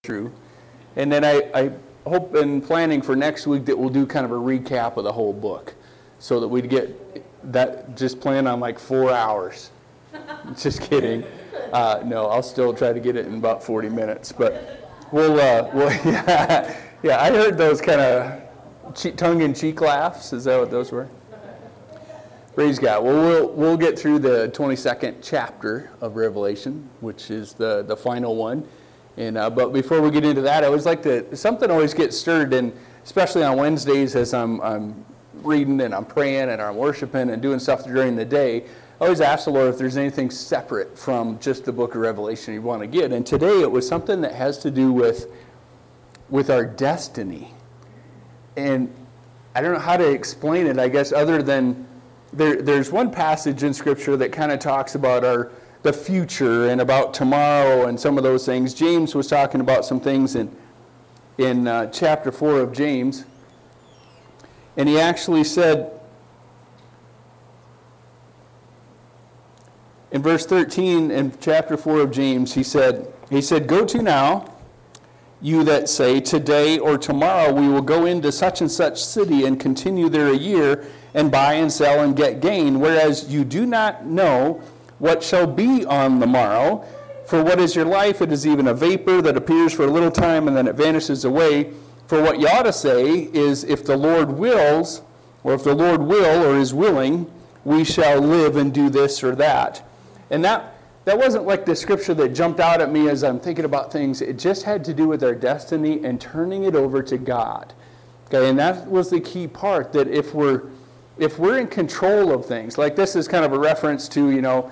through. And then I hope in planning for next week that we'll do kind of a recap of the whole book so that we'd get that, just plan on like 4 hours. Just kidding. No, I'll still try to get it in about 40 minutes. But we'll yeah, I heard those kind of tongue-in-cheek laughs. Is that what those were? Praise God. Well, we'll get through the 22nd chapter of Revelation, which is the final one. And but before we get into that, I always like to, something always gets stirred, and especially on Wednesdays as I'm reading and I'm praying and I'm worshiping and doing stuff during the day, I always ask the Lord if there's anything separate from just the book of Revelation you want to get. And today it was something that has to do with our destiny. And I don't know how to explain it, I guess, other than there's one passage in Scripture that kind of talks about the future and about tomorrow and some of those things. James was talking about some things in chapter 4 of James. And he actually said, in verse 13 in chapter 4 of James, he said, "Go to now, you that say, today or tomorrow we will go into such and such city and continue there a year and buy and sell and get gain, whereas you do not know what shall be on the morrow. For what is your life? It is even a vapor that appears for a little time and then it vanishes away. For what you ought to say is, if the Lord wills, or if the Lord will or is willing, we shall live and do this or that." And that wasn't like the scripture that jumped out at me as I'm thinking about things. It just had to do with our destiny and turning it over to God. Okay, and that was the key part, that if we're in control of things, like this is kind of a reference to,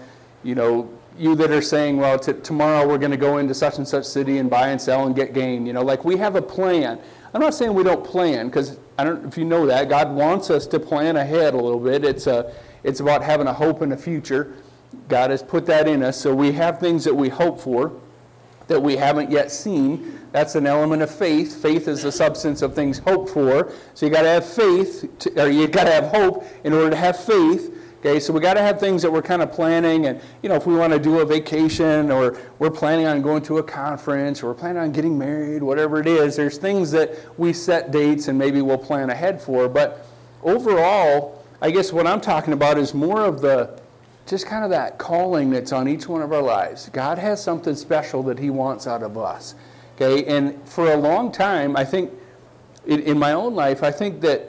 you that are saying, well, tomorrow we're going to go into such and such city and buy and sell and get gain. Like we have a plan. I'm not saying we don't plan, because I don't know if you know that. God wants us to plan ahead a little bit. It's about having a hope in the future. God has put that in us. So we have things that we hope for that we haven't yet seen. That's an element of faith. Faith is the substance of things hoped for. So you got to have faith, or you got to have hope in order to have faith. Okay, so we got to have things that we're kind of planning, and if we want to do a vacation, or we're planning on going to a conference, or we're planning on getting married, whatever it is, there's things that we set dates and maybe we'll plan ahead for. But overall, I guess what I'm talking about is more of just kind of that calling that's on each one of our lives. God has something special that He wants out of us. Okay, and for a long time, I think, in my own life, I think that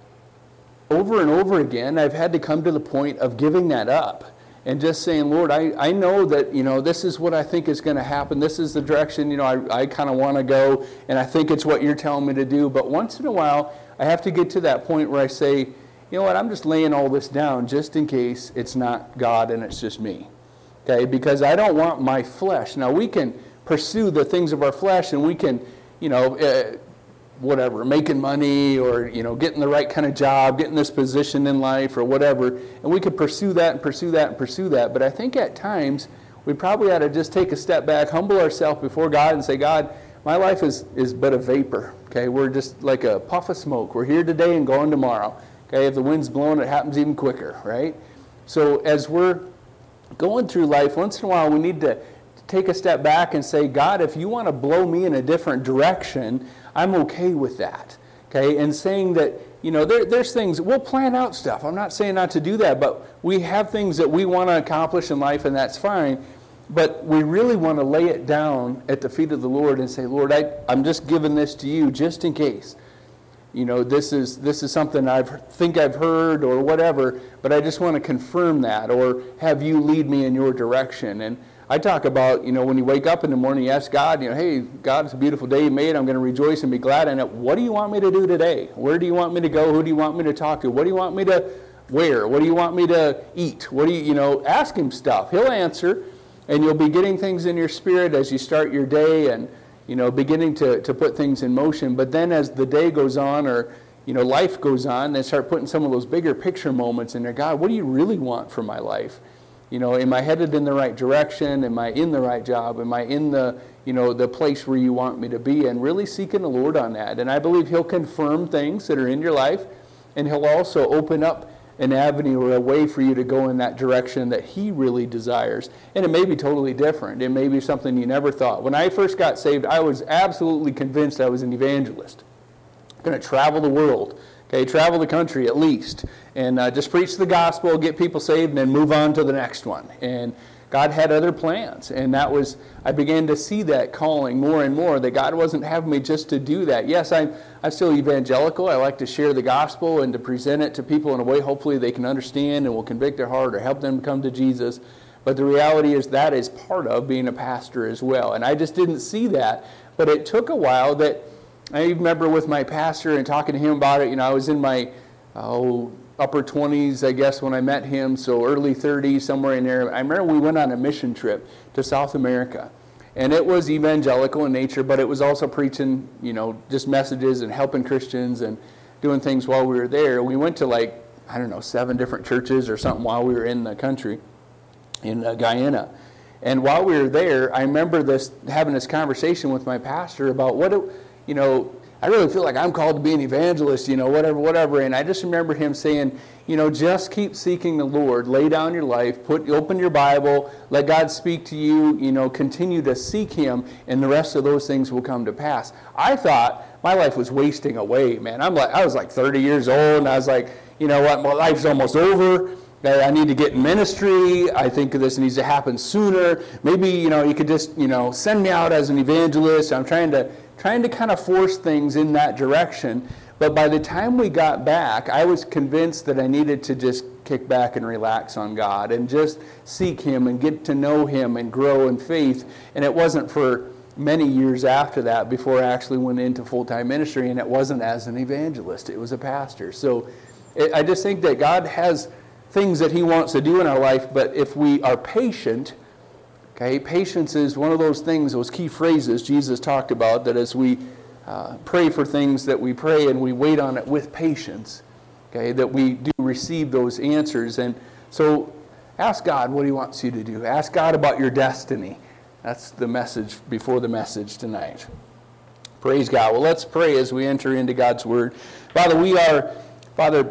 over and over again, I've had to come to the point of giving that up and just saying, Lord, I know that, this is what I think is going to happen. This is the direction, I kind of want to go, and I think it's what you're telling me to do. But once in a while, I have to get to that point where I say, you know what, I'm just laying all this down just in case it's not God and it's just me. Okay, because I don't want my flesh. Now, we can pursue the things of our flesh, and we can, making money, or getting the right kind of job, getting this position in life, or whatever, and we could pursue that and pursue that and pursue that. But I think at times we probably ought to just take a step back, humble ourselves before God, and say, God, my life is but a vapor. Okay, we're just like a puff of smoke. We're here today and gone tomorrow. Okay, if the wind's blowing, it happens even quicker, right? So as we're going through life, once in a while we need to take a step back and say, God, if you want to blow me in a different direction, I'm okay with that. Okay, and saying that, there's things, we'll plan out stuff. I'm not saying not to do that, but we have things that we want to accomplish in life, and that's fine. But we really want to lay it down at the feet of the Lord and say, Lord, I'm just giving this to you just in case. This is something I think I've heard or whatever, but I just want to confirm that, or have you lead me in your direction. And I talk about, when you wake up in the morning, you ask God, hey, God, it's a beautiful day you made. I'm going to rejoice and be glad in it. What do you want me to do today? Where do you want me to go? Who do you want me to talk to? What do you want me to wear? What do you want me to eat? What do you, ask Him stuff. He'll answer, and you'll be getting things in your spirit as you start your day, and beginning to put things in motion. But then as the day goes on, or, life goes on, they start putting some of those bigger picture moments in there. God, what do you really want for my life? Am I headed in the right direction? Am I in the right job? Am I in the place where you want me to be? And really seeking the Lord on that. And I believe He'll confirm things that are in your life, and He'll also open up an avenue or a way for you to go in that direction that He really desires. And it may be totally different. It may be something you never thought. When I first got saved, I was absolutely convinced I was an evangelist. Going to travel the world, okay, travel the country at least, and just preach the gospel, get people saved, and then move on to the next one. And God had other plans, and I began to see that calling more and more, that God wasn't having me just to do that. Yes, I'm still evangelical. I like to share the gospel and to present it to people in a way hopefully they can understand and will convict their heart or help them come to Jesus. But the reality is that is part of being a pastor as well. And I just didn't see that. But it took a while that I remember with my pastor and talking to him about it. I was in my upper 20s, I guess, when I met him, so early 30s, somewhere in there. I remember we went on a mission trip to South America. And it was evangelical in nature, but it was also preaching, just messages and helping Christians and doing things while we were there. We went to 7 different churches or something while we were in the country, in Guyana. And while we were there, I remember having this conversation with my pastor about I really feel like I'm called to be an evangelist, whatever. And I just remember him saying, just keep seeking the Lord. Lay down your life. Open your Bible. Let God speak to you. Continue to seek Him, and the rest of those things will come to pass. I thought my life was wasting away, man. I was like 30 years old, and I was like, you know what, my life's almost over. I need to get in ministry. I think this needs to happen sooner. Maybe, you could just, send me out as an evangelist. I'm trying to kind of force things in that direction. But by the time we got back, I was convinced that I needed to just kick back and relax on God and just seek Him and get to know Him and grow in faith. And it wasn't for many years after that before I actually went into full-time ministry, and it wasn't as an evangelist. It was a pastor. So I just think that God has things that He wants to do in our life, but if we are patient, okay, patience is one of those things, those key phrases Jesus talked about, that as we pray for things, that we pray and we wait on it with patience, okay, that we do receive those answers. And so ask God what He wants you to do. Ask God about your destiny. That's the message before the message tonight. Praise God. Well, let's pray as we enter into God's Word. Father,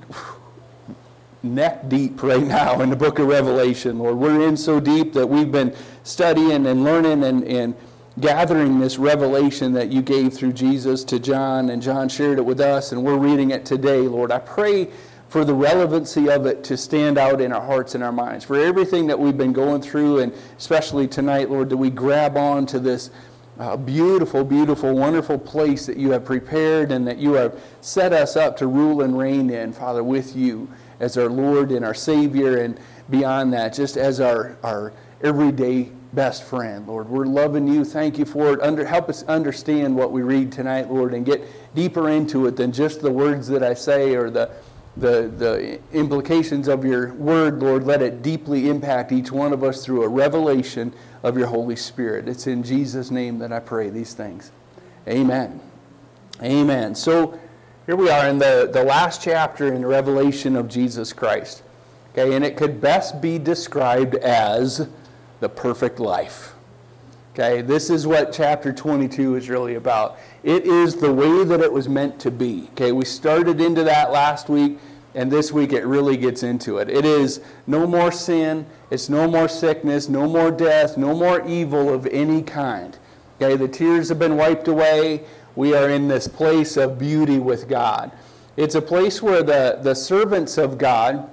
neck deep right now in the book of Revelation, Lord. We're in so deep that we've been studying and learning and gathering this revelation that you gave through Jesus to John, and John shared it with us, and we're reading it today, Lord. I pray for the relevancy of it to stand out in our hearts and our minds. For everything that we've been going through, and especially tonight, Lord, that we grab on to this beautiful, beautiful, wonderful place that you have prepared and that you have set us up to rule and reign in, Father, with you as our Lord and our Savior, and beyond that, just as our everyday best friend, Lord. We're loving you. Thank you for it. Help us understand what we read tonight, Lord, and get deeper into it than just the words that I say or the implications of your word, Lord. Let it deeply impact each one of us through a revelation of your Holy Spirit. It's in Jesus' name that I pray these things. Amen. Amen. So here we are in the last chapter in the revelation of Jesus Christ. Okay, and it could best be described as the perfect life. Okay, this is what chapter 22 is really about. It is the way that it was meant to be. Okay, we started into that last week, and this week it really gets into it. It is no more sin, it's no more sickness, no more death, no more evil of any kind. Okay, the tears have been wiped away. We are in this place of beauty with God. It's a place where the servants of God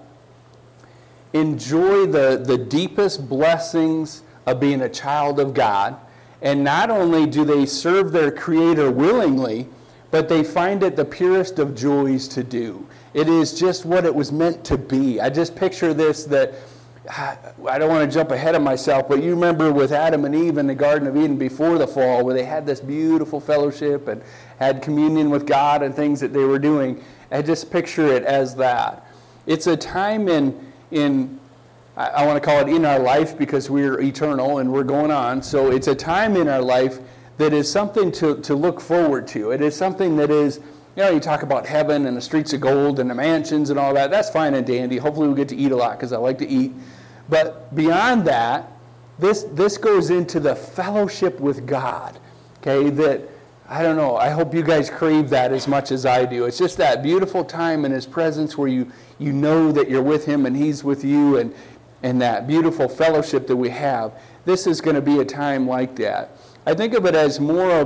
enjoy the deepest blessings of being a child of God. And not only do they serve their Creator willingly, but they find it the purest of joys to do. It is just what it was meant to be. I just picture this, that I don't want to jump ahead of myself, but you remember with Adam and Eve in the Garden of Eden before the fall, where they had this beautiful fellowship and had communion with God and things that they were doing. I just picture it as that. It's a time I want to call it in our life, because we're eternal and we're going on. So it's a time in our life that is something to look forward to. It is something that is, you talk about heaven and the streets of gold and the mansions and all that. That's fine and dandy. Hopefully we'll get to eat a lot, because I like to eat. But beyond that, this goes into the fellowship with God. Okay, that I don't know, I hope you guys crave that as much as I do. It's just that beautiful time in his presence where you know that you're with him and he's with you, and that beautiful fellowship that we have. This is going to be a time like that. I think of it as more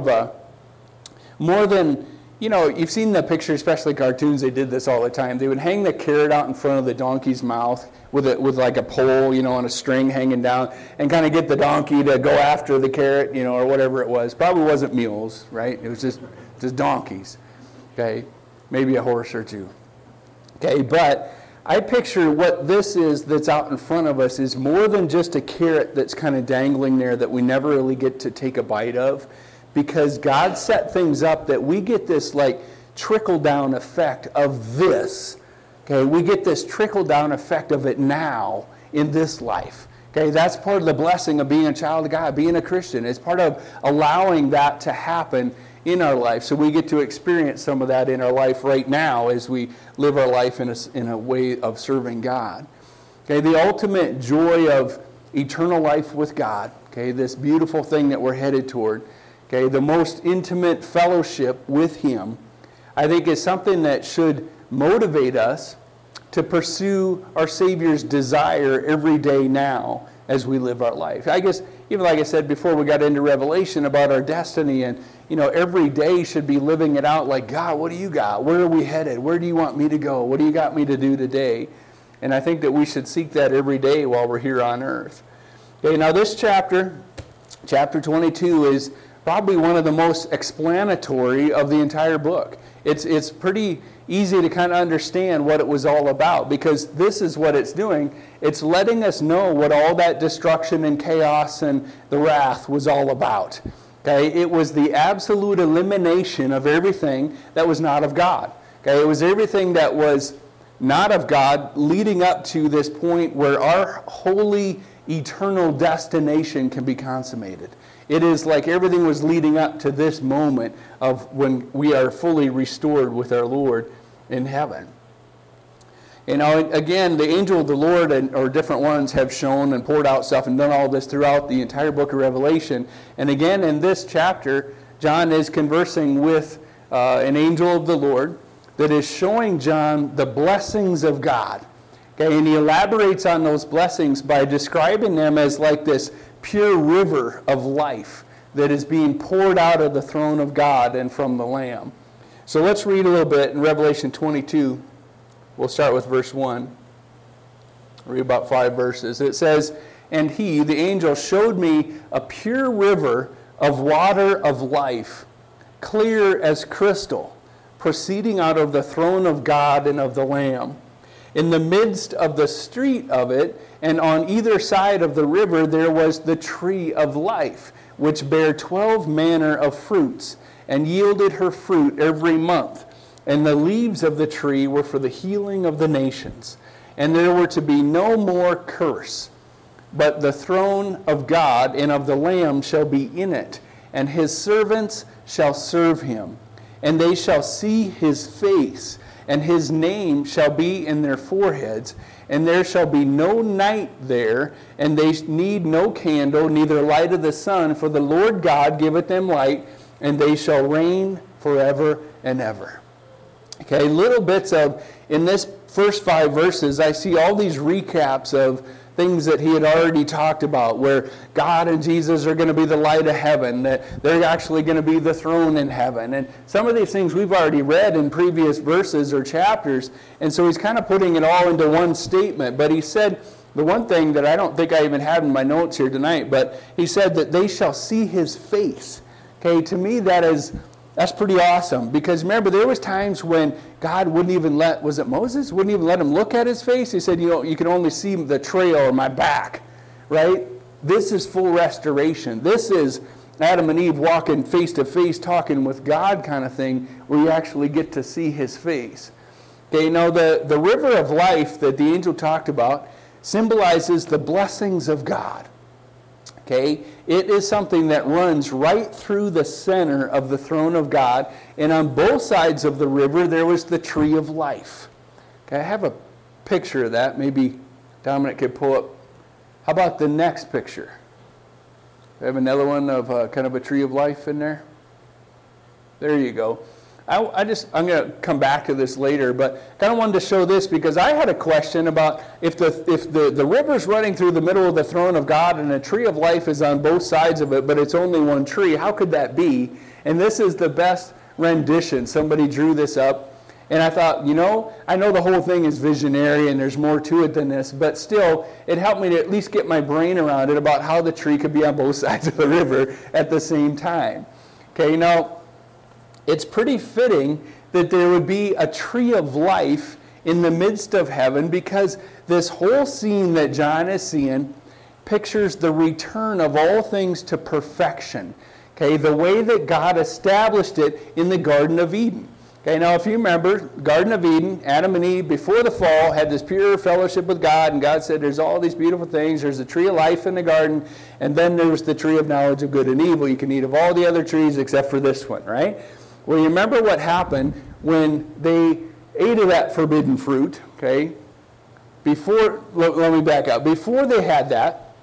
than, you've seen the picture, especially cartoons, they did this all the time. They would hang the carrot out in front of the donkey's mouth with like a pole, on a string hanging down, and kind of get the donkey to go after the carrot, or whatever it was. Probably wasn't mules, right? It was just donkeys, okay? Maybe a horse or two, okay? But I picture what this is that's out in front of us is more than just a carrot that's kind of dangling there that we never really get to take a bite of, because God set things up that we get this like trickle-down effect of this. Okay, we get this trickle-down effect of it now in this life. Okay, that's part of the blessing of being a child of God, being a Christian. It's part of allowing that to happen in our life. So we get to experience some of that in our life right now as we live our life in a way of serving God. Okay, the ultimate joy of eternal life with God. Okay, this beautiful thing that we're headed toward. Okay, the most intimate fellowship with Him, I think is something that should motivate us to pursue our Savior's desire every day now as we live our life. I guess, even like I said before we got into Revelation about our destiny, and every day should be living it out like, God, what do you got? Where are we headed? Where do you want me to go? What do you got me to do today? And I think that we should seek that every day while we're here on earth. Okay, now this chapter 22, is probably one of the most explanatory of the entire book. It's pretty easy to kind of understand what it was all about, because this is what it's doing. It's letting us know what all that destruction and chaos and the wrath was all about. Okay, it was the absolute elimination of everything that was not of God. Okay, it was everything that was not of God leading up to this point where our holy eternal destination can be consummated. It is like everything was leading up to this moment of when we are fully restored with our Lord in heaven. Again, the angel of the Lord or different ones have shown and poured out stuff and done all this throughout the entire book of Revelation. And again, in this chapter, John is conversing with an angel of the Lord that is showing John the blessings of God. Okay, and he elaborates on those blessings by describing them as like this pure river of life that is being poured out of the throne of God and from the Lamb. So let's read a little bit in Revelation 22. We'll start with verse 1. Read about 5 verses. It says, "And he, the angel, showed me a pure river of water of life, clear as crystal, proceeding out of the throne of God and of the Lamb. In the midst of the street of it, and on either side of the river, there was the tree of life, which bare 12 manner of fruits, and yielded her fruit every month. And the leaves of the tree were for the healing of the nations. And there were to be no more curse, but the throne of God and of the Lamb shall be in it, and his servants shall serve him. And they shall see his face, and his name shall be in their foreheads, and there shall be no night there, and they need no candle, neither light of the sun, for the Lord God giveth them light, and they shall reign forever and ever." Okay, little bits of, in this first 5 verses, I see all these recaps of things that he had already talked about, where God and Jesus are going to be the light of heaven, that they're actually going to be the throne in heaven. And some of these things we've already read in previous verses or chapters, and so he's kind of putting it all into one statement. But he said, the one thing that I don't think I even had in my notes here tonight, but he said that they shall see his face. Okay, to me that's pretty awesome, because remember, there was times when God wouldn't even let, was it Moses? Wouldn't even let him look at his face. He said, you can only see the trail or my back, right? This is full restoration. This is Adam and Eve walking face to face, talking with God kind of thing, where you actually get to see his face. Okay, now the river of life that the angel talked about symbolizes the blessings of God. Okay, it is something that runs right through the center of the throne of God, and on both sides of the river there was the tree of life. Okay, I have a picture of that. Maybe Dominic could pull up. How about the next picture? I have another one of kind of a tree of life in there. There you go. I'm going to come back to this later, but I kind of wanted to show this because I had a question about if the river's running through the middle of the throne of God and a tree of life is on both sides of it, but it's only one tree, how could that be? And this is the best rendition. Somebody drew this up. And I thought, I know the whole thing is visionary and there's more to it than this, but still, it helped me to at least get my brain around it about how the tree could be on both sides of the river at the same time. Okay, now, it's pretty fitting that there would be a tree of life in the midst of heaven because this whole scene that John is seeing pictures the return of all things to perfection. Okay, the way that God established it in the Garden of Eden. Okay, now if you remember, Garden of Eden, Adam and Eve, before the fall, had this pure fellowship with God, and God said there's all these beautiful things. There's the tree of life in the garden, and then there's the tree of knowledge of good and evil. You can eat of all the other trees except for this one, right? Well, you remember what happened when they ate of that forbidden fruit, okay? Let me back up. Before they had that,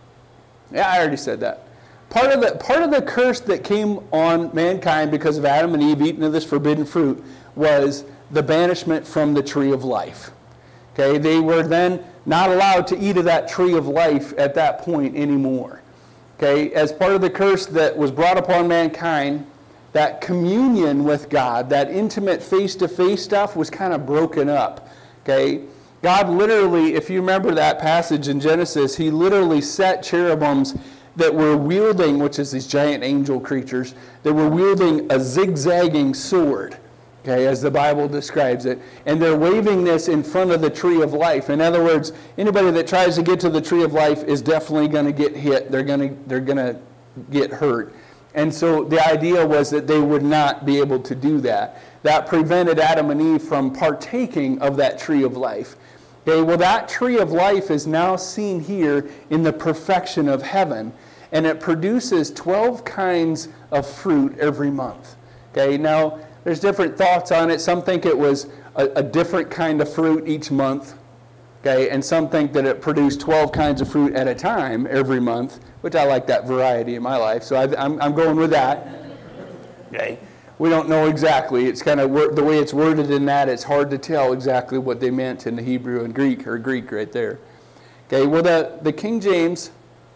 I already said that. Part of the curse that came on mankind because of Adam and Eve eating of this forbidden fruit was the banishment from the tree of life. Okay, they were then not allowed to eat of that tree of life at that point anymore. Okay, as part of the curse that was brought upon mankind, that communion with God, that intimate face-to-face stuff was kind of broken up. Okay, God literally, if you remember that passage in Genesis, he literally set cherubims that were wielding, which is these giant angel creatures, that were wielding a zigzagging sword, okay, as the Bible describes it. And they're waving this in front of the tree of life. In other words, anybody that tries to get to the tree of life is definitely going to get hit. They're going to get hurt. And so the idea was that they would not be able to do that. That prevented Adam and Eve from partaking of that tree of life. Okay, well, that tree of life is now seen here in the perfection of heaven. And it produces 12 kinds of fruit every month. Okay, now there's different thoughts on it. Some think it was a different kind of fruit each month. Okay, and some think that it produced 12 kinds of fruit at a time every month, which I like that variety in my life. So I'm going with that. Okay, we don't know exactly. It's kind of the way it's worded in that. It's hard to tell exactly what they meant in the Hebrew and Greek, or Greek right there. Okay, well the King James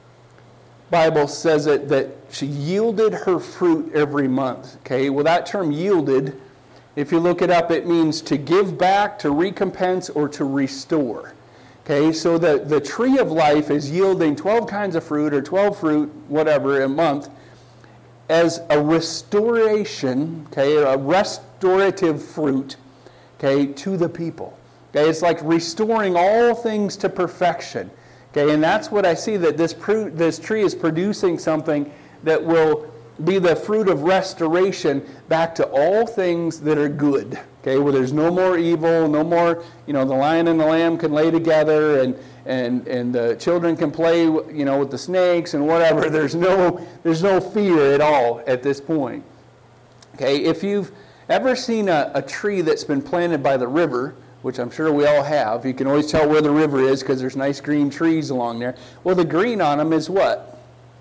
Bible says it that she yielded her fruit every month. Okay, well that term yielded, if you look it up, it means to give back, to recompense, or to restore. Okay, so the tree of life is yielding 12 kinds of fruit, or 12 fruit, whatever, a month, as a restoration, okay, a restorative fruit, okay, to the people. Okay, it's like restoring all things to perfection. Okay, and that's what I see, that this tree is producing something that will be the fruit of restoration back to all things that are good. Okay, where there's no more evil, no more, the lion and the lamb can lay together, and the children can play, with the snakes and whatever. There's no fear at all at this point. Okay, if you've ever seen a tree that's been planted by the river, which I'm sure we all have. You can always tell where the river is because there's nice green trees along there. Well, the green on them is what?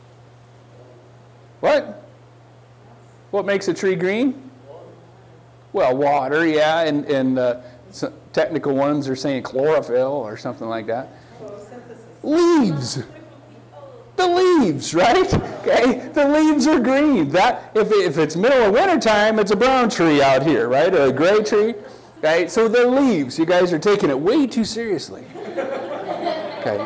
What? What makes a tree green? Well, water, yeah, and some technical ones are saying chlorophyll or something like that. Leaves. The leaves, right? Okay, the leaves are green. That if it's middle of winter time, it's a brown tree out here, right? Or a gray tree. Okay, so the leaves, you guys are taking it way too seriously. Okay.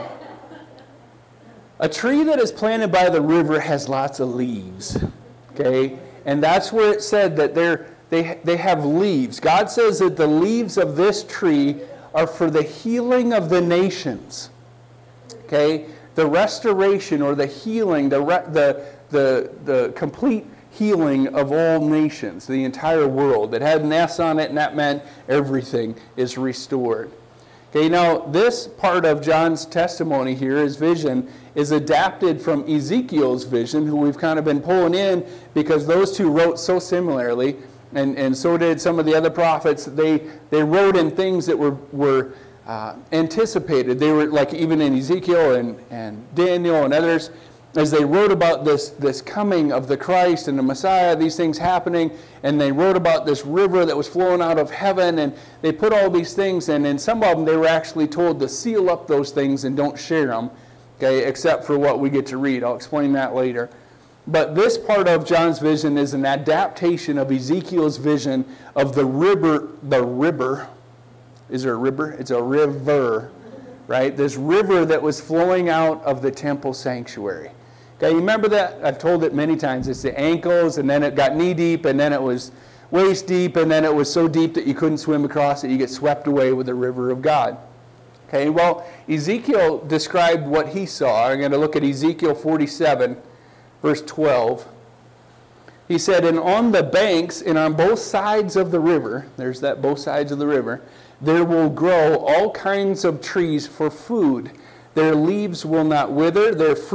A tree that is planted by the river has lots of leaves. Okay, and that's where it said that they have leaves. God says that the leaves of this tree are for the healing of the nations. Okay, the restoration or the healing, the complete healing of all nations, the entire world. It had an S on it, and that meant everything is restored. Okay, now this part of John's testimony here, his vision, is adapted from Ezekiel's vision, who we've kind of been pulling in because those two wrote so similarly, and so did some of the other prophets. They wrote in things that were anticipated. They were like even in Ezekiel and Daniel and others. as they wrote about this coming of the Christ and the Messiah, these things happening, and they wrote about this river that was flowing out of heaven, and they put all these things, and in some of them they were actually told to seal up those things and don't share them, okay, except for what we get to read. I'll explain that later. But this part of John's vision is an adaptation of Ezekiel's vision of the river. Is there a river? It's a river, right? This river that was flowing out of the temple sanctuary. Okay, you remember that? I've told it many times. It's the ankles, and then it got knee deep, and then it was waist deep, and then it was so deep that you couldn't swim across it. You get swept away with the river of God. Okay, well, Ezekiel described what he saw. I'm going to look at Ezekiel 47, verse 12. He said, "And on the banks and on both sides of the river," there's that both sides of the river, "there will grow all kinds of trees for food. Their leaves will not wither,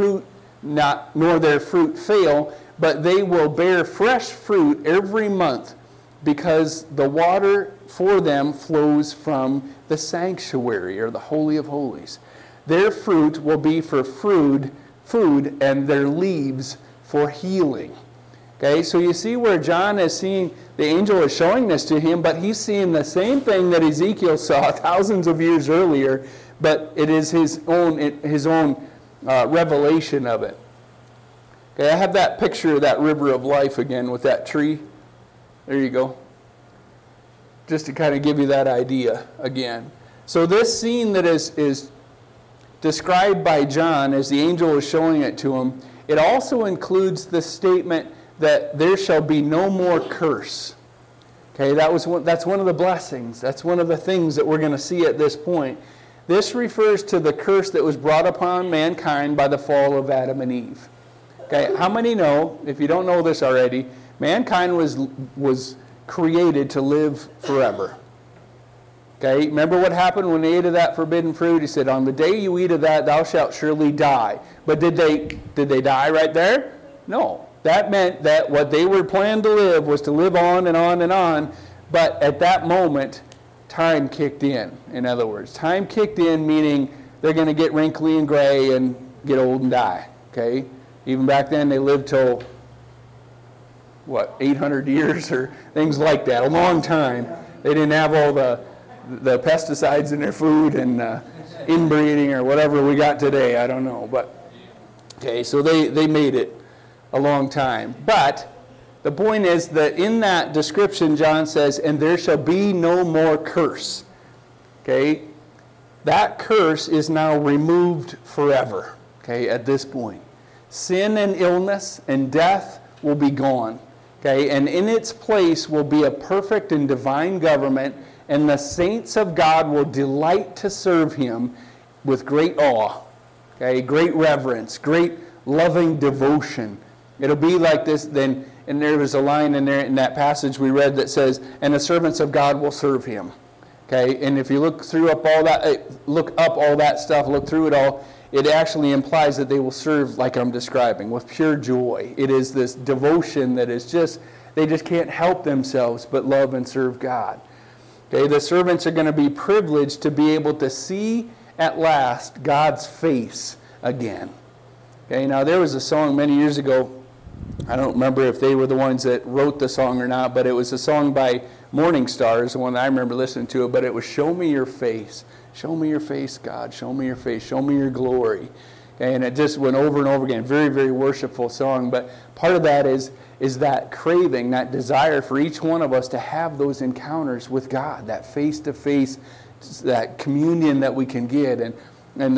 nor their fruit fail, but they will bear fresh fruit every month, because the water for them flows from the sanctuary," or the Holy of Holies. "Their fruit will be for food, and their leaves for healing." Okay, so you see where John is seeing, the angel is showing this to him, but he's seeing the same thing that Ezekiel saw thousands of years earlier, but it is his own revelation of it. Okay, I have that picture of that river of life again with that tree. There you go. Just to kind of give you that idea again. So this scene that is described by John as the angel is showing it to him, it also includes the statement that there shall be no more curse. Okay, that's one of the blessings. That's one of the things that we're going to see at this point. This refers to the curse that was brought upon mankind by the fall of Adam and Eve. Okay, how many know, if you don't know this already, mankind was created to live forever. Okay, remember what happened when they ate of that forbidden fruit? He said, "On the day you eat of that, thou shalt surely die." But did they die right there? No. That meant that what they were planned to live was to live on and on and on. But at that moment, time kicked in. In other words, time kicked in, meaning they're going to get wrinkly and gray and get old and die. Okay? Even back then, they lived till, 800 years or things like that. A long time. They didn't have all the pesticides in their food and inbreeding or whatever we got today. I don't know. But okay, so they made it a long time. But the point is that in that description, John says, "And there shall be no more curse." Okay? That curse is now removed forever. Okay, at this point. Sin and illness and death will be gone. Okay? And in its place will be a perfect and divine government, and the saints of God will delight to serve him with great awe. Okay? Great reverence, great loving devotion. It'll be like this then, and there was a line in there in that passage we read that says, "And the servants of God will serve him." Okay, and if you look up all that stuff, look through it all, it actually implies that they will serve like I'm describing, with pure joy. It is this devotion that is they just can't help themselves but love and serve God. Okay, the servants are going to be privileged to be able to see at last God's face again. Okay, now there was a song many years ago. I don't remember if they were the ones that wrote the song or not, but it was a song by Morning Stars, the one that I remember listening to, but it was "Show Me Your Face. Show me your face, God. Show me your face. Show me your glory." Okay, and it just went over and over again. Very, very worshipful song. But part of that is that craving, that desire for each one of us to have those encounters with God, that face-to-face, that communion that we can get. And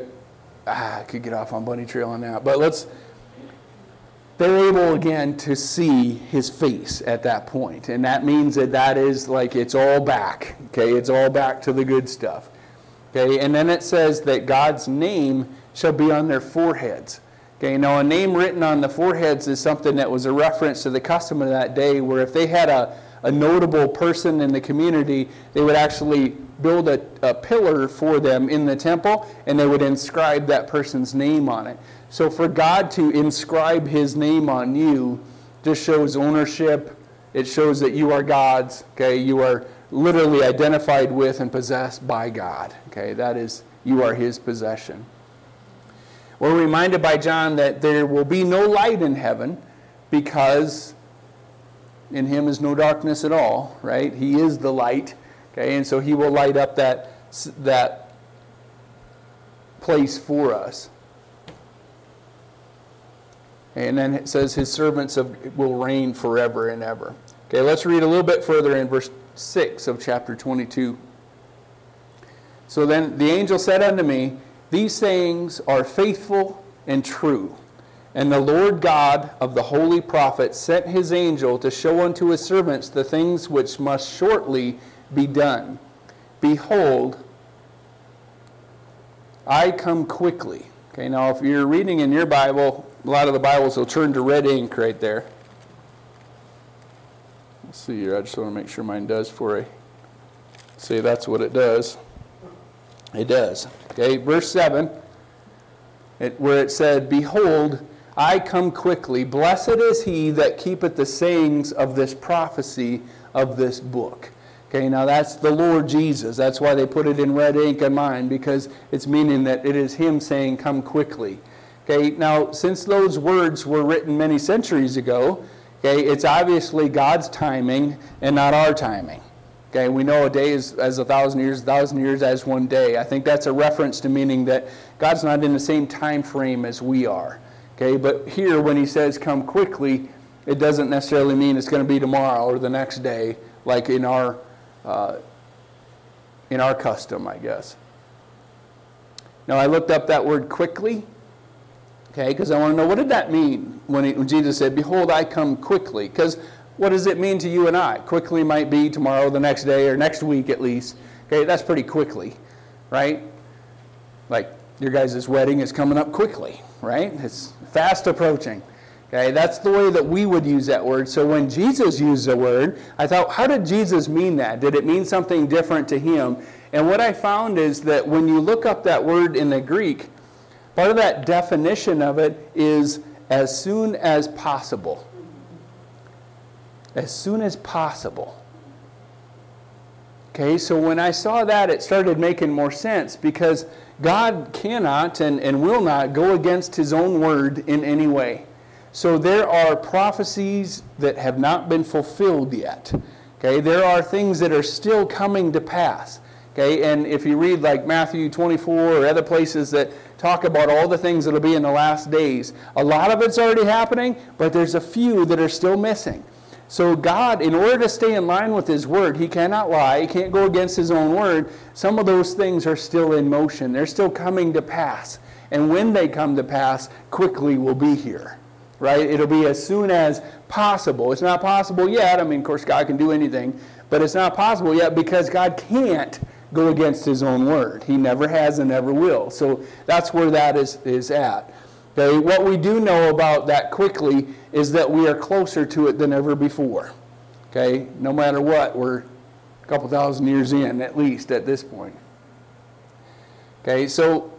I could get off on bunny trail on that. But they're able again to see his face at that point. And that means that is like it's all back. Okay, it's all back to the good stuff. Okay, and then it says that God's name shall be on their foreheads. Okay, now a name written on the foreheads is something that was a reference to the custom of that day, where if they had a notable person in the community, they would actually build a pillar for them in the temple, and they would inscribe that person's name on it. So for God to inscribe his name on you just shows ownership. It shows that you are God's. Okay, you are literally identified with and possessed by God. Okay, that is, you are his possession. We're reminded by John that there will be no light in heaven because in him is no darkness at all, right? He is the light, okay? And so he will light up that place for us. And then it says his servants will reign forever and ever. Okay, let's read a little bit further in verse 6 of chapter 22. So then the angel said unto me, these sayings are faithful and true. And the Lord God of the holy prophets sent his angel to show unto his servants the things which must shortly be done. Behold, I come quickly. Okay, now if you're reading in your Bible, a lot of the Bibles will turn to red ink right there. Let's see here, I just want to make sure mine does for a... See, that's what it does. It does. Okay, verse 7, where it said, behold, I come quickly. Blessed is he that keepeth the sayings of this prophecy of this book. Okay, now that's the Lord Jesus. That's why they put it in red ink on mine, because it's meaning that it is him saying, come quickly. Okay, now since those words were written many centuries ago, okay, it's obviously God's timing and not our timing. Okay, we know a day is as 1,000 years as one day. I think that's a reference to meaning that God's not in the same time frame as we are. Okay, but here when he says come quickly, it doesn't necessarily mean it's going to be tomorrow or the next day, like in our custom, I guess. Now I looked up that word quickly, okay, because I want to know what did that mean when Jesus said, behold, I come quickly. Because what does it mean to you and I? Quickly might be tomorrow, the next day, or next week at least. Okay, that's pretty quickly, right? Like your guys' wedding is coming up quickly, right? It's fast approaching. Okay, that's the way that we would use that word. So when Jesus used the word, I thought, how did Jesus mean that? Did it mean something different to him? And what I found is that when you look up that word in the Greek, part of that definition of it is as soon as possible. As soon as possible. Okay, so when I saw that, it started making more sense because God cannot and will not go against his own word in any way. So there are prophecies that have not been fulfilled yet. Okay, there are things that are still coming to pass. Okay, and if you read like Matthew 24 or other places that talk about all the things that will be in the last days, a lot of it's already happening, but there's a few that are still missing. So God, in order to stay in line with his word, he cannot lie, he can't go against his own word. Some of those things are still in motion. They're still coming to pass. And when they come to pass, quickly will be here. Right? It'll be as soon as possible. It's not possible yet. I mean, of course, God can do anything. But it's not possible yet because God can't go against his own word. He never has and never will. So that's where that is at. Okay, what we do know about that quickly is that we are closer to it than ever before. Okay, no matter what, we're a couple thousand years in, at least at this point. Okay, so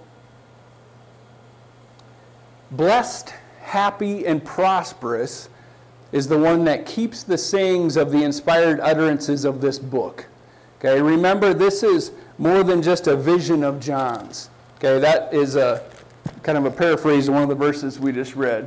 blessed, happy, and prosperous is the one that keeps the sayings of the inspired utterances of this book. Okay, remember, this is more than just a vision of John's. Okay, that is a kind of a paraphrase of one of the verses we just read.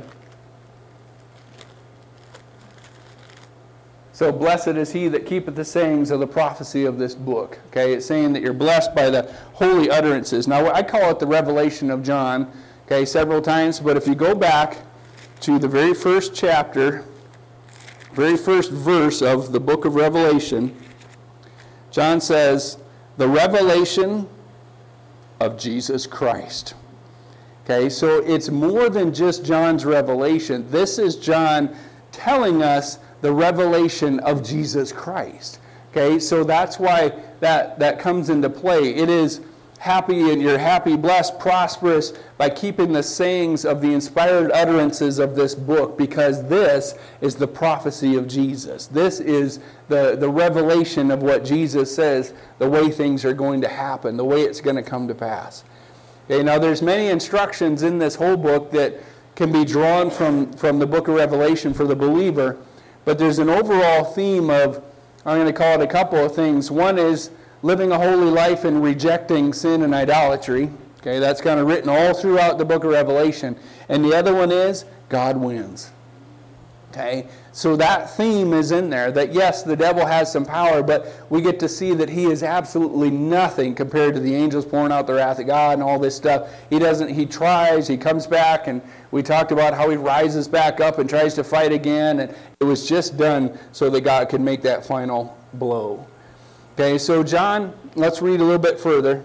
So, blessed is he that keepeth the sayings of the prophecy of this book. Okay, it's saying that you're blessed by the holy utterances. Now, I call it the revelation of John, okay, several times, but if you go back to the very first chapter, very first verse of the book of Revelation, John says, the revelation of Jesus Christ. Okay, so it's more than just John's revelation. This is John telling us the revelation of Jesus Christ. Okay, so that's why that comes into play. It is happy, and you're happy, blessed, prosperous by keeping the sayings of the inspired utterances of this book, because this is the prophecy of Jesus. This is the revelation of what Jesus says, the way things are going to happen, the way it's going to come to pass. Okay, now there's many instructions in this whole book that can be drawn from the book of Revelation for the believer, but there's an overall theme of, I'm going to call it a couple of things. One is living a holy life and rejecting sin and idolatry. Okay, that's kind of written all throughout the book of Revelation. And the other one is God wins. Okay, so that theme is in there, that yes, the devil has some power, but we get to see that he is absolutely nothing compared to the angels pouring out the wrath of God and all this stuff. He tries, he comes back, and we talked about how he rises back up and tries to fight again, and it was just done so that God could make that final blow. Okay, so John, let's read a little bit further.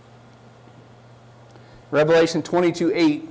Revelation 22:8.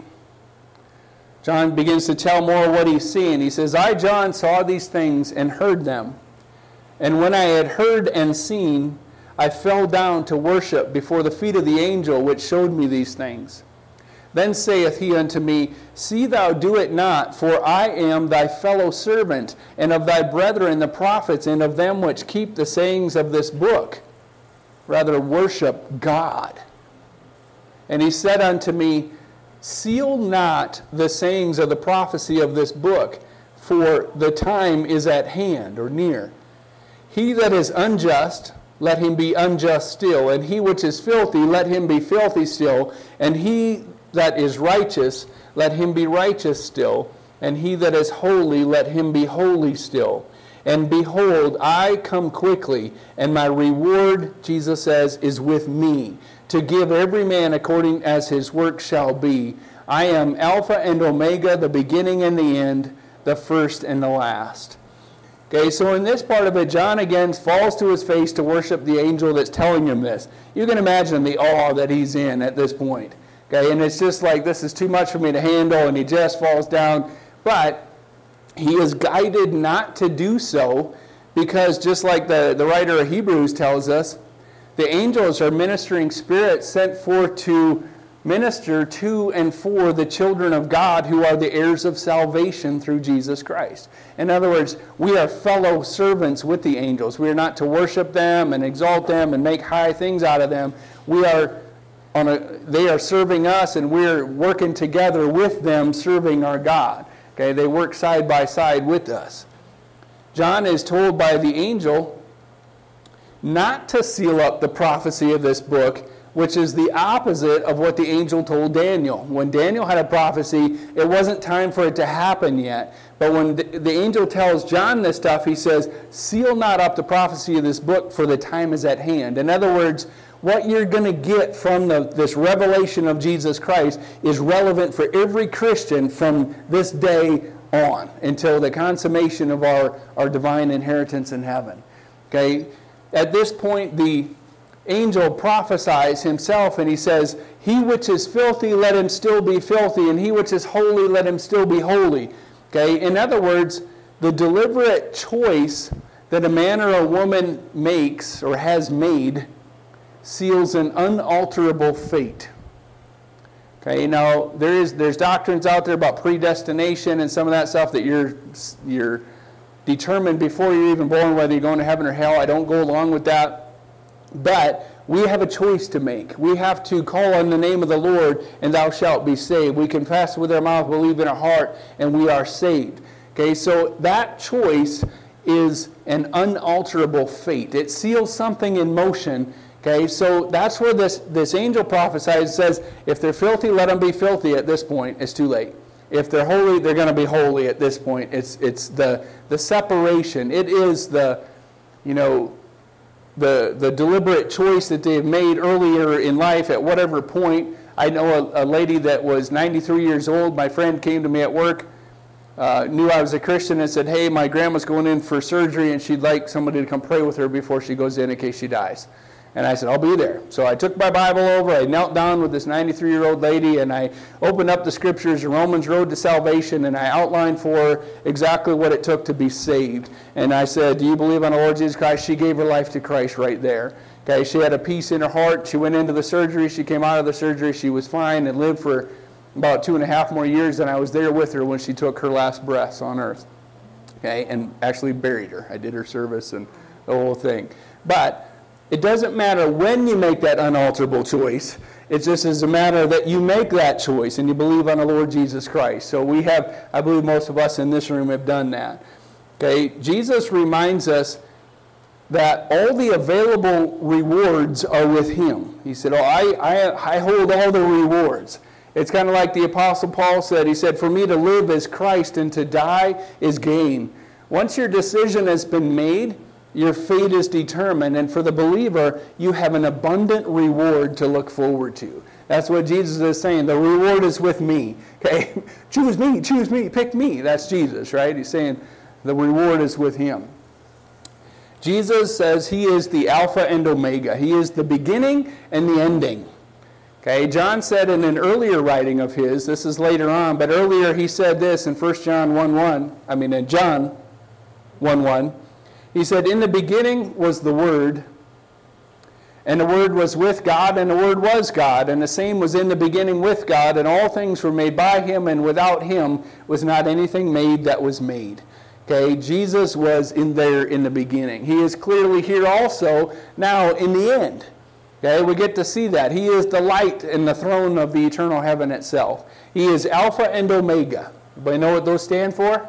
John begins to tell more what he's seeing. He says, I, John, saw these things and heard them. And when I had heard and seen, I fell down to worship before the feet of the angel which showed me these things. Then saith he unto me, See thou do it not, for I am thy fellow servant, and of thy brethren the prophets, and of them which keep the sayings of this book. Rather worship God. And he said unto me, Seal not the sayings of the prophecy of this book, for the time is at hand, or near. He that is unjust, let him be unjust still, and he which is filthy, let him be filthy still, and he that is righteous, let him be righteous still, and he that is holy, let him be holy still. And behold, I come quickly, and my reward, Jesus says, is with me, to give every man according as his work shall be. I am Alpha and Omega, the beginning and the end, the first and the last. Okay, so in this part of it, John again falls to his face to worship the angel that's telling him this. You can imagine the awe that he's in at this point. Okay, and it's just like, this is too much for me to handle, and he just falls down. But he is guided not to do so, because just like the writer of Hebrews tells us, the angels are ministering spirits sent forth to minister to and for the children of God who are the heirs of salvation through Jesus Christ. In other words, we are fellow servants with the angels. We are not to worship them and exalt them and make high things out of them. They are serving us, and we're working together with them, serving our God. Okay, they work side by side with us. John is told by the angel not to seal up the prophecy of this book, which is the opposite of what the angel told Daniel. When Daniel had a prophecy, it wasn't time for it to happen yet. But when the angel tells John this stuff, he says, seal not up the prophecy of this book, for the time is at hand. In other words, what you're going to get from this revelation of Jesus Christ is relevant for every Christian from this day on until the consummation of our divine inheritance in heaven. Okay? At this point, the angel prophesies himself, and he says, He which is filthy, let him still be filthy, and he which is holy, let him still be holy. Okay? In other words, the deliberate choice that a man or a woman makes or has made seals an unalterable fate. Okay, now there's doctrines out there about predestination and some of that stuff that you're determined before you're even born whether you're going to heaven or hell. I don't go along with that. But we have a choice to make. We have to call on the name of the Lord, and thou shalt be saved. We confess with our mouth, believe in our heart, and we are saved. Okay, so that choice is an unalterable fate. It seals something in motion. Okay, so that's where this angel prophesies, says, if they're filthy, let them be filthy. At this point, it's too late. If they're holy, they're going to be holy at this point. It's the separation. It is the deliberate choice that they've made earlier in life at whatever point. I know a lady that was 93 years old. My friend came to me at work, knew I was a Christian, and said, hey, my grandma's going in for surgery, and she'd like somebody to come pray with her before she goes in case she dies. And I said, I'll be there. So I took my Bible over, I knelt down with this 93-year-old lady, and I opened up the scriptures, Romans Road to Salvation, and I outlined for her exactly what it took to be saved. And I said, do you believe on the Lord Jesus Christ? She gave her life to Christ right there. Okay, she had a peace in her heart. She went into the surgery. She came out of the surgery. She was fine and lived for about 2.5 more years, and I was there with her when she took her last breaths on earth. Okay, and actually buried her. I did her service and the whole thing. But it doesn't matter when you make that unalterable choice. It just is a matter that you make that choice and you believe on the Lord Jesus Christ. So we have, I believe most of us in this room have done that. Okay, Jesus reminds us that all the available rewards are with him. He said, I hold all the rewards. It's kind of like the Apostle Paul said. He said, for me to live is Christ and to die is gain. Once your decision has been made, your fate is determined. And for the believer, you have an abundant reward to look forward to. That's what Jesus is saying. The reward is with me. Okay? Choose me, pick me. That's Jesus, right? He's saying the reward is with him. Jesus says he is the Alpha and Omega. He is the beginning and the ending. Okay, John said in an earlier writing of his, this is later on, but earlier he said this in 1 John 1:1, in John 1:1. He said, in the beginning was the Word, and the Word was with God, and the Word was God, and the same was in the beginning with God, and all things were made by him, and without him was not anything made that was made. Okay, Jesus was in there in the beginning. He is clearly here also now in the end. Okay, we get to see that. He is the light and the throne of the eternal heaven itself. He is Alpha and Omega. Anybody know what those stand for?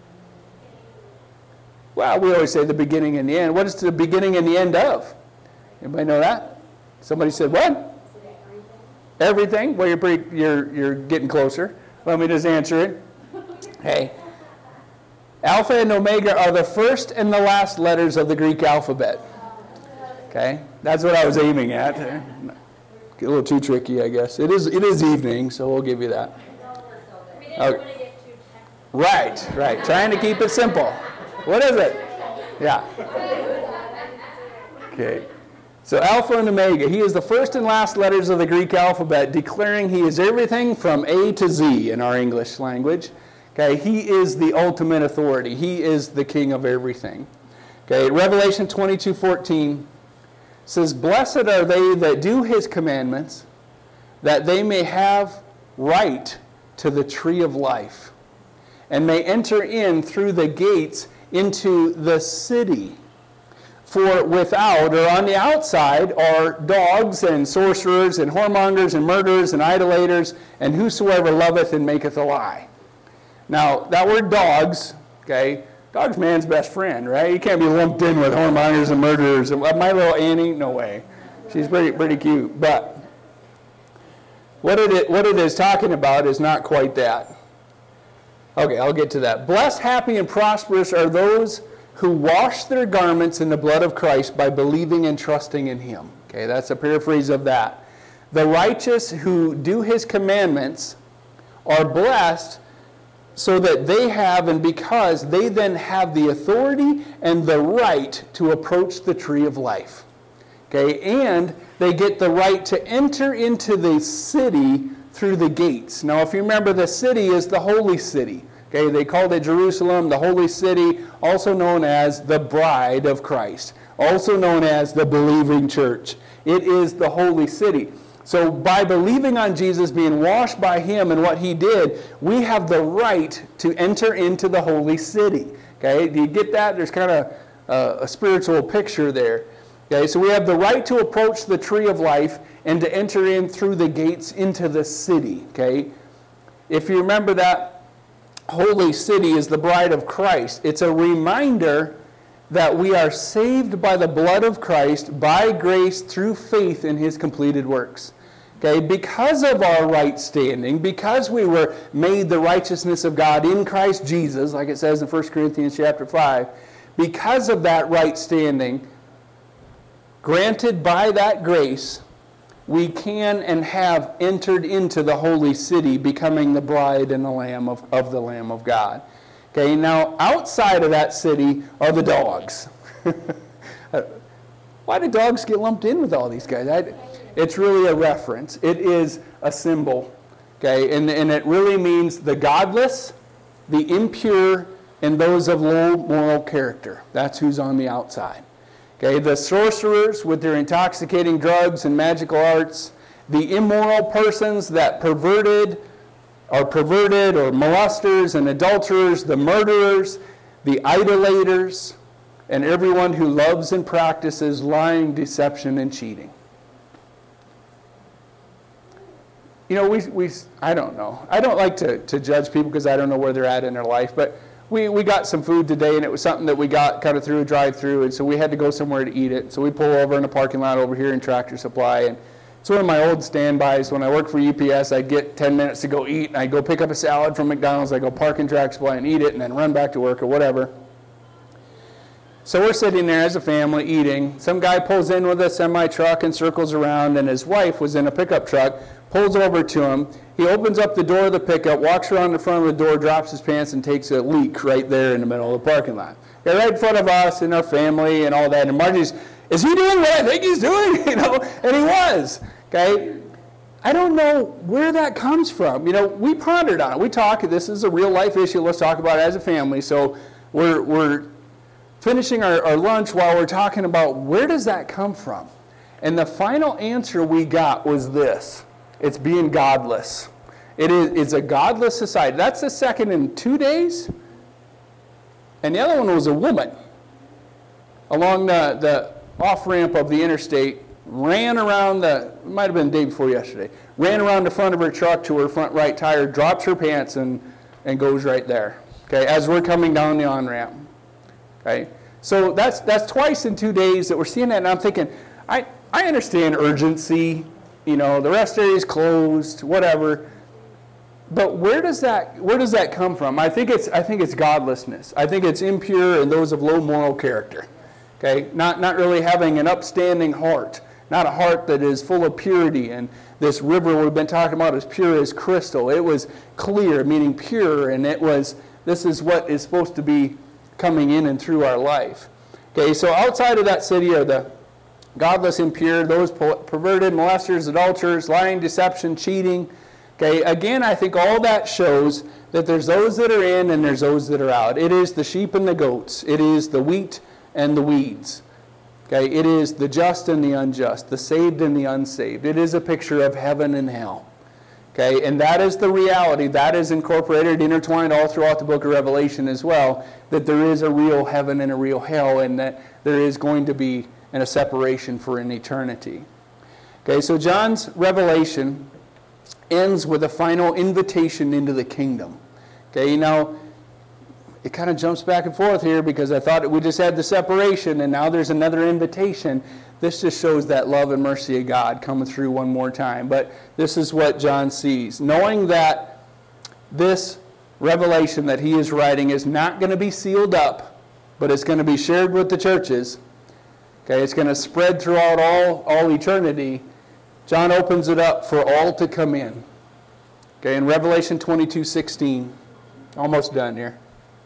Well, we always say the beginning and the end. What is the beginning and the end of? Anybody know that? Somebody said what? Everything? Well, you're getting closer. Let me just answer it. Hey. Alpha and Omega are the first and the last letters of the Greek alphabet. Okay? That's what I was aiming at. A little too tricky, I guess. It is evening, so we'll give you that. Okay. Right. Trying to keep it simple. What is it? Yeah. Okay. So Alpha and Omega. He is the first and last letters of the Greek alphabet, declaring he is everything from A to Z in our English language. Okay, he is the ultimate authority. He is the king of everything. Okay, Revelation 22:14 says, blessed are they that do his commandments, that they may have right to the tree of life, and may enter in through the gates into the city. For without, or on the outside, are dogs and sorcerers and whoremongers and murderers and idolaters, and whosoever loveth and maketh a lie. Now, that word dogs, okay, dog's man's best friend, right? You can't be lumped in with whoremongers and murderers. And my little Annie, no way. She's pretty cute. But what it is talking about is not quite that. Okay, I'll get to that. Blessed, happy, and prosperous are those who wash their garments in the blood of Christ by believing and trusting in him. Okay, that's a paraphrase of that. The righteous who do his commandments are blessed so that they have, and because they then have the authority and the right to approach the tree of life. Okay, and they get the right to enter into the city through the gates. Now, if you remember, the city is the holy city. Okay, they called it Jerusalem, the holy city, also known as the bride of Christ, also known as the believing church. It is the holy city. So by believing on Jesus, being washed by him and what he did, we have the right to enter into the holy city. Okay, do you get that? There's kind of a spiritual picture there. Okay, so we have the right to approach the tree of life and to enter in through the gates into the city. Okay, if you remember, that holy city is the bride of Christ. It's a reminder that we are saved by the blood of Christ, by grace through faith in his completed works. Okay, because of our right standing, because we were made the righteousness of God in Christ Jesus, like it says in 1 Corinthians chapter 5, because of that right standing, granted by that grace, we can and have entered into the holy city, becoming the bride and the lamb of the Lamb of God. Okay, now outside of that city are the dogs. Why do dogs get lumped in with all these guys? It's really a reference. It is a symbol. Okay, and it really means the godless, the impure, and those of low moral character. That's who's on the outside. Okay, the sorcerers with their intoxicating drugs and magical arts, the immoral persons that are perverted or molesters and adulterers, the murderers, the idolaters, and everyone who loves and practices lying, deception, and cheating. You know, I don't know. I don't like to judge people because I don't know where they're at in their life, but we got some food today, and it was something that we got kind of through a drive-through, and so we had to go somewhere to eat it. So we pull over in the parking lot over here in Tractor Supply, and it's one of my old standbys. When I worked for UPS, I'd get 10 minutes to go eat, and I'd go pick up a salad from McDonald's, I'd go park in Tractor Supply and eat it, and then run back to work or whatever. So we're sitting there as a family eating. Some guy pulls in with a semi-truck and circles around, and his wife was in a pickup truck, pulls over to him. He opens up the door of the pickup, walks around the front of the door, drops his pants, and takes a leak right there in the middle of the parking lot. They're right in front of us and our family and all that. And Margie's, is he doing what I think he's doing? And he was. Okay? I don't know where that comes from. We pondered on it. We talked. This is a real life issue. Let's talk about it as a family. So we're finishing our lunch while we're talking about where does that come from? And the final answer we got was this. It's being godless. It's a godless society. That's the second in 2 days. And the other one was a woman along the off-ramp of the interstate, ran around it might have been the day before yesterday, ran around the front of her truck to her front right tire, drops her pants, and goes right there, okay, as we're coming down the on-ramp. Okay? So that's twice in 2 days that we're seeing that, and I'm thinking, I understand urgency, the rest area is closed, whatever. But where does that come from? I think it's godlessness. I think it's impure and those of low moral character. Okay? Not really having an upstanding heart. Not a heart that is full of purity. And this river we've been talking about is pure as crystal. It was clear, meaning pure, and this is what is supposed to be coming in and through our life. Okay, so outside of that city are the godless, impure, those perverted, molesters, adulterers, lying, deception, cheating. Okay, again, I think all that shows that there's those that are in and there's those that are out. It is the sheep and the goats. It is the wheat and the weeds. Okay, it is the just and the unjust, the saved and the unsaved. It is a picture of heaven and hell. Okay, and that is the reality. That is incorporated, intertwined all throughout the book of Revelation as well, that there is a real heaven and a real hell, and that there is going to be a separation for an eternity. Okay, so John's Revelation ends with a final invitation into the kingdom. Okay, now it kind of jumps back and forth here because I thought we just had the separation and now there's another invitation. This just shows that love and mercy of God coming through one more time. But this is what John sees. Knowing that this revelation that he is writing is not going to be sealed up, but it's going to be shared with the churches. Okay, it's going to spread throughout all eternity. John opens it up for all to come in. Okay, in Revelation 22:16, almost done here.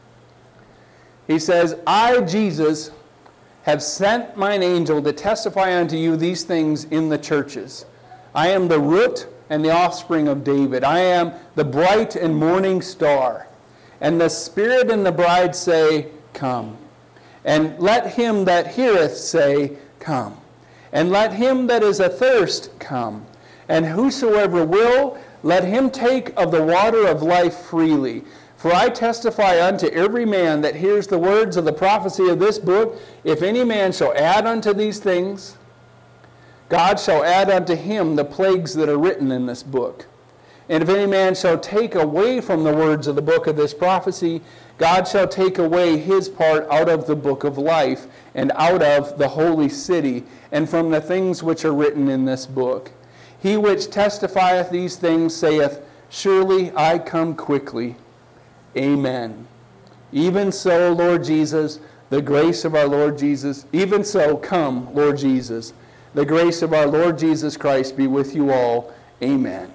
He says, I, Jesus, have sent mine angel to testify unto you these things in the churches. I am the root and the offspring of David. I am the bright and morning star. And the Spirit and the bride say, come. And let him that heareth say, come. And let him that is athirst come. And whosoever will, let him take of the water of life freely. For I testify unto every man that hears the words of the prophecy of this book, if any man shall add unto these things, God shall add unto him the plagues that are written in this book. And if any man shall take away from the words of the book of this prophecy, God shall take away his part out of the book of life, and out of the holy city, and from the things which are written in this book. He which testifieth these things saith, surely I come quickly. Amen. Even so, Lord Jesus, the grace of our Lord Jesus, even so, come, Lord Jesus. The grace of our Lord Jesus Christ be with you all. Amen.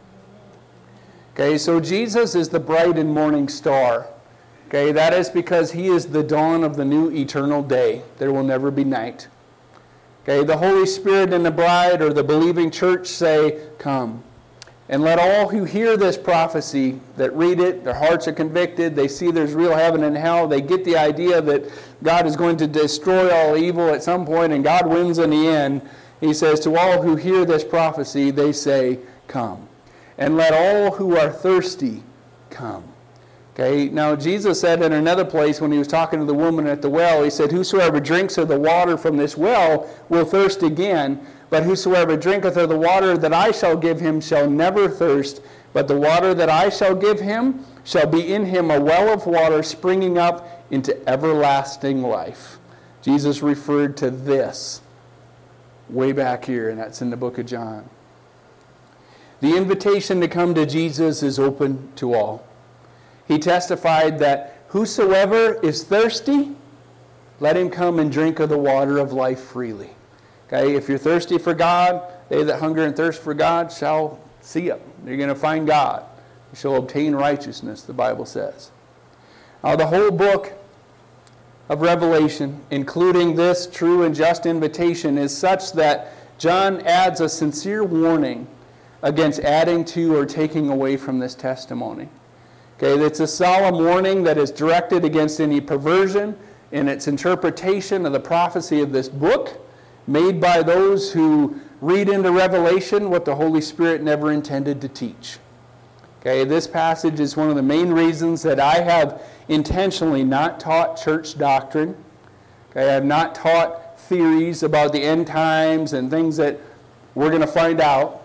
Okay, so Jesus is the bright and morning star. Okay, that is because he is the dawn of the new eternal day. There will never be night. Okay, the Holy Spirit and the bride or the believing church say, come. And let all who hear this prophecy, that read it, their hearts are convicted, they see there's real heaven and hell, they get the idea that God is going to destroy all evil at some point and God wins in the end. He says, to all who hear this prophecy, they say, come. And let all who are thirsty come. Okay, now Jesus said in another place when he was talking to the woman at the well, he said, whosoever drinks of the water from this well will thirst again, but whosoever drinketh of the water that I shall give him shall never thirst, But the water that I shall give him shall be in him a well of water springing up into everlasting life. Jesus referred to this way back here, and that's in the book of John. The invitation to come to Jesus is open to all. He testified that whosoever is thirsty, let him come and drink of the water of life freely. Okay, if you're thirsty for God, they that hunger and thirst for God shall see Him. You're going to find God. You shall obtain righteousness, the Bible says. Now, the whole book of Revelation, including this true and just invitation, is such that John adds a sincere warning against adding to or taking away from this testimony. Okay, it's a solemn warning that is directed against any perversion in its interpretation of the prophecy of this book, made by those who read into Revelation what the Holy Spirit never intended to teach. Okay, this passage is one of the main reasons that I have intentionally not taught church doctrine. Okay, I have not taught theories about the end times and things that we're going to find out.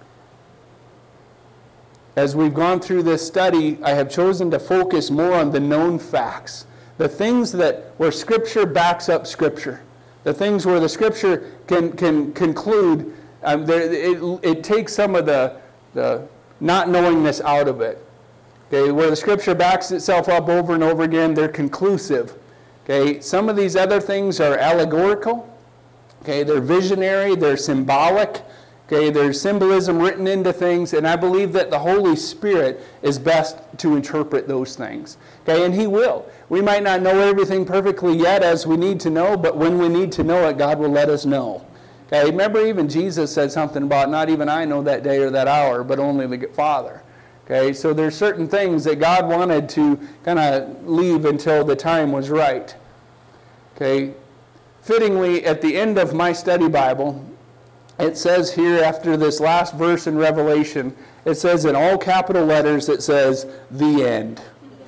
As we've gone through this study, I have chosen to focus more on the known facts, the things where Scripture backs up Scripture. The things where the Scripture can conclude, it takes some of the not knowingness out of it. Okay, where the Scripture backs itself up over and over again, they're conclusive. Okay, some of these other things are allegorical. Okay, they're visionary, they're symbolic. Okay, there's symbolism written into things, and I believe that the Holy Spirit is best to interpret those things. Okay, and He will. We might not know everything perfectly yet as we need to know, but when we need to know it, God will let us know. Okay, remember even Jesus said something about, not even I know that day or that hour, but only the Father. Okay, so there's certain things that God wanted to kind of leave until the time was right. Okay, fittingly, at the end of my study Bible, it says here after this last verse in Revelation, it says in all capital letters, it says, the end.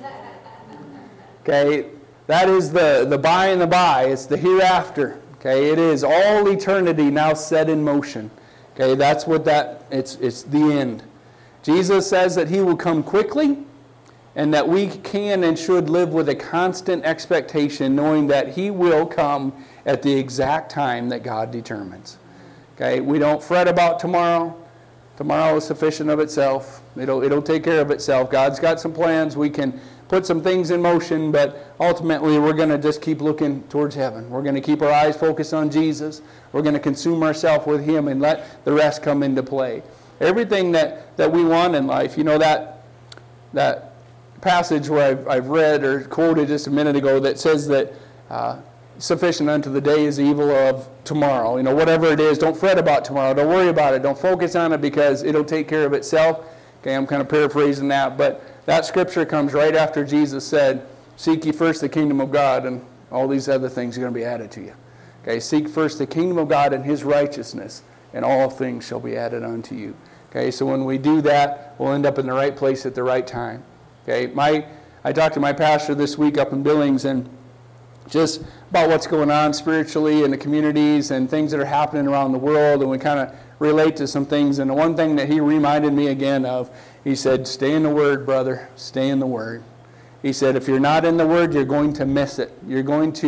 Okay, that is the by and the by. It's the hereafter. Okay, it is all eternity now set in motion. Okay, that's what it's the end. Jesus says that He will come quickly and that we can and should live with a constant expectation, knowing that He will come at the exact time that God determines. Okay, we don't fret about tomorrow. Tomorrow is sufficient of itself. It'll take care of itself. God's got some plans. We can put some things in motion, but ultimately we're going to just keep looking towards heaven. We're going to keep our eyes focused on Jesus. We're going to consume ourselves with Him and let the rest come into play. Everything that we want in life, you know, that passage where I've read or quoted just a minute ago that says that sufficient unto the day is the evil of tomorrow. You know, whatever it is, don't fret about tomorrow. Don't worry about it. Don't focus on it because it'll take care of itself. Okay, I'm kind of paraphrasing that, but that scripture comes right after Jesus said, seek ye first the kingdom of God, and all these other things are going to be added to you. Okay, seek first the kingdom of God and His righteousness, and all things shall be added unto you. Okay, so when we do that, we'll end up in the right place at the right time. Okay, I talked to my pastor this week up in Billings, and just about what's going on spiritually in the communities and things that are happening around the world, and we kind of relate to some things. And the one thing that he reminded me again of, he said, stay in the Word, brother, stay in the Word. He said, if you're not in the Word, you're going to miss it. And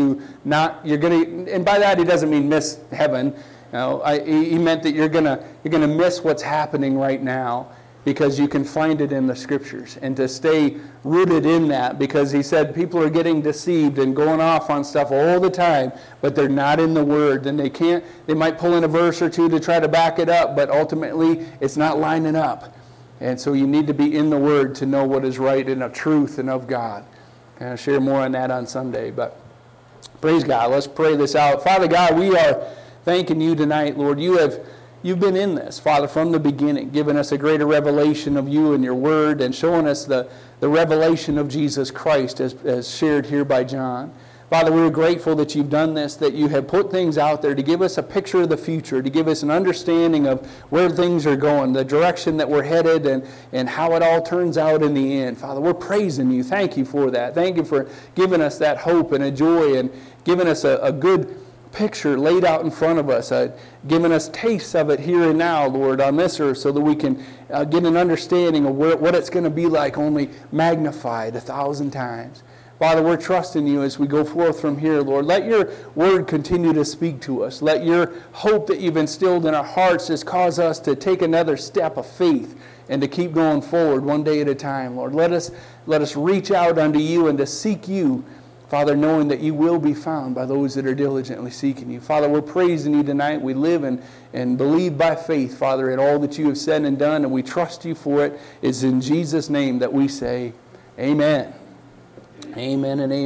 by that he doesn't mean miss heaven. No, he meant that you're gonna miss what's happening right now, because you can find it in the Scriptures, and to stay rooted in that, because he said people are getting deceived and going off on stuff all the time, but they're not in the Word, and they might pull in a verse or two to try to back it up, but ultimately it's not lining up. And so you need to be in the Word to know what is right and of truth and of God. And I'll share more on that on Sunday, but praise God. Let's pray this out. Father God, we are thanking you tonight, Lord. You've been in this, Father, from the beginning, giving us a greater revelation of you and your word, and showing us the revelation of Jesus Christ as shared here by John. Father, we're grateful that you've done this, that you have put things out there to give us a picture of the future, to give us an understanding of where things are going, the direction that we're headed, and how it all turns out in the end. Father, we're praising you. Thank you for that. Thank you for giving us that hope and a joy, and giving us a good picture laid out in front of us, giving us tastes of it here and now, Lord, on this earth, so that we can get an understanding of what it's going to be like, only magnified 1,000 times. Father, we're trusting you as we go forth from here, Lord. Let your word continue to speak to us. Let your hope that you've instilled in our hearts just cause us to take another step of faith and to keep going forward one day at a time, Lord. Let us reach out unto you and to seek you, Father, knowing that you will be found by those that are diligently seeking you. Father, we're praising you tonight. We live and believe by faith, Father, in all that you have said and done, and we trust you for it. It's in Jesus' name that we say, amen. Amen and amen.